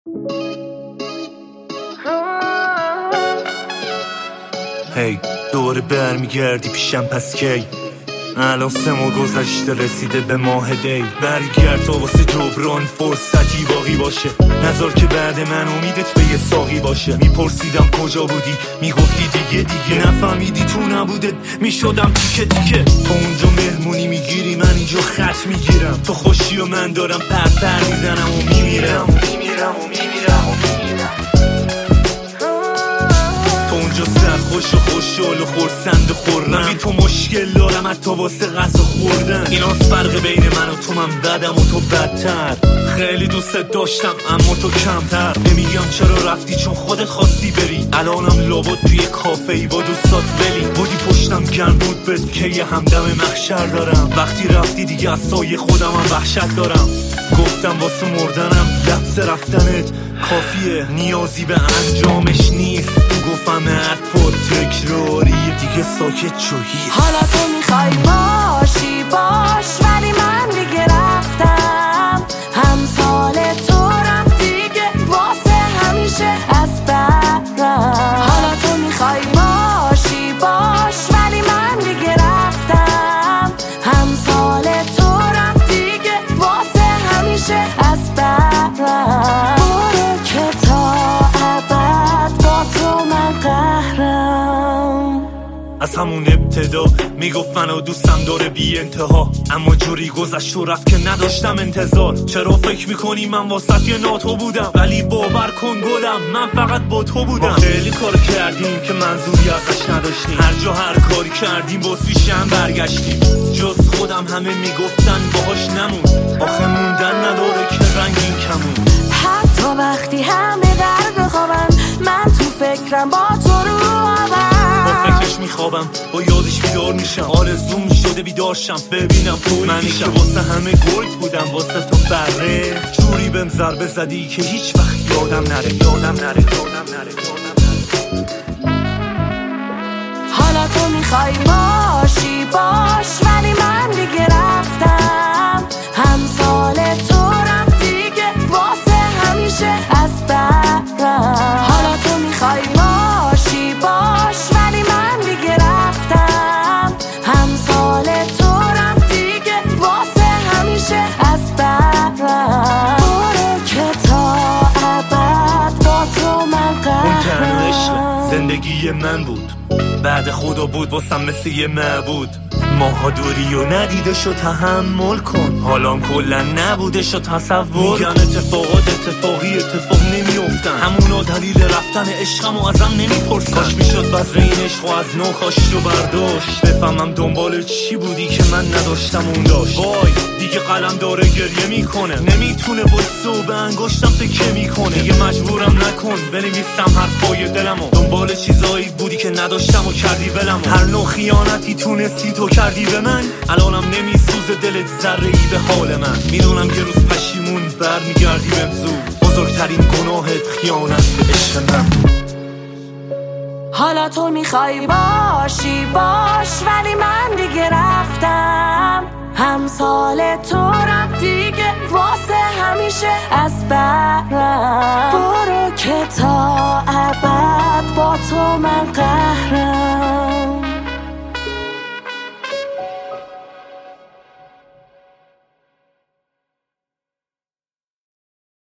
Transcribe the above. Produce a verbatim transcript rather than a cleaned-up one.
هی دوباره برمیگردی پیشم پس کی؟ الان سه ماه گذشته رسیده به ماه دی. برگرد تا واسه جبران فرصتی باقی باشه، نذار که بعد من امیدت به یه ساقی باشه. میپرسیدم کجا بودی، میگفتی دیگه دیگه نفهمیدی تو نبودت میشدم تیکه تیکه. تو اونجا مهمونی میگیری من اینجا خط میگیرم، تو خوشی و من دارم پر پر میزنم و میمیرم و میمیرم و میمیرم و میمیرم. اونجا سر خوش و خوشحال و خورسند و خورم، بی تو مشکل دارم حتی واسه غذا خوردن. ایناست فرق بین من و تو، من بدم و تو بدتر. خیلی دوست داشتم اما تو کمتر. نمیگم چرا رفتی چون خودت خواستی بری، الانم لابد توی کافه ای با دوستات ولی بودی پشتم گرم بود بد که یه همدم محشر دارم. وقتی رفتی دیگه از سایه خودم هم وحشت دارم. گفتم واسه مردنم لفظ رفتنت کافیه، نیازی به انجامش نیست. گفتم حرفا تکراری دیگه ساکت شو هیچ. حالا تو میخوای باشی باش ولی من دیگه رفتم. همسال تو رم دیگه واسه همیشه از برم. حالا تو میخوای باشی باش ولی من دیگه رفتم. همسال تو رم دیگه واسه همیشه از برم. برو که تا ابد با تو من قهرم. از همون ابتدا میگفت منو دوستم داره بی انتها، اما جوری گذشت و رفت که نداشتم انتظار. چرا فکر میکنی من واسط یه ناتو بودم؟ ولی باور کن گلم من فقط با تو بودم. خیلی کار کردیم که منظوری ازش نداشتیم، هر جا هر کاری کردیم باز پیشم برگشتیم. جز خودم همه میگفتن باهاش نمون، آخه موندن نداره که رنگین کمون. حتی وقتی همه در بخوابن من تو فکرم با تو رو آبم. با فکرش میخوابم با یادش بیدار میشم، آرزوم شده بیدارشم ببینم توی منی که واسه همه گرگ بودم واسه تو بره. جوری بهم ضربه زدی که هیچ وقت یادم نره یادم نره یادم نره یادم نره. حالا تو میخوای باشی باش ولی من دیگه رفتم. همسال تو رم دیگه واسه همیشه از برم. حالا تو میخوای باشی باش ولی من دیگه رفتم. همسال تو رم دیگه واسه همیشه از برم. برو که تا ابد با تو من قهرم. زندگی من بود بعد خدا بود واسم مثل یه معبود. ماها دوری و ندیده شو تحمل کن، حالام کلا نبوده شو تصور. میگن اتفاقات اتفاقی اتفاق نمیافتن، همونا دلیل رفتن عشقم و ازم نمیپرسن. کاش میشد بذر این عشق و از نو کاشت و برداشت، بفهمم دنبال چی بودی که من نداشتم اون داشت. وای دیگه قلم داره گریه میکنه، نمیتونه وایسه و به انگشتم تکیه میکنه. دیگه مجبورم نکن بنویسم حرفای دلمو، دنبال چیزایی بودی که نداشتم و کردی ولمو. هر نوع خیانتی تونستی تو کردی به من، الانم نمیسوزه دلت ذره ای به حال من. میدونم یه روز پشیمون برمیگردی بهم زود، بزرگترین گناهت خیانت به عشق من. حالا تو میخوای باشی باش ولی من دیگه رفتم. همسال تو رم دیگه واسه همیشه از برم. برو که تا ابد با تو من قهرم.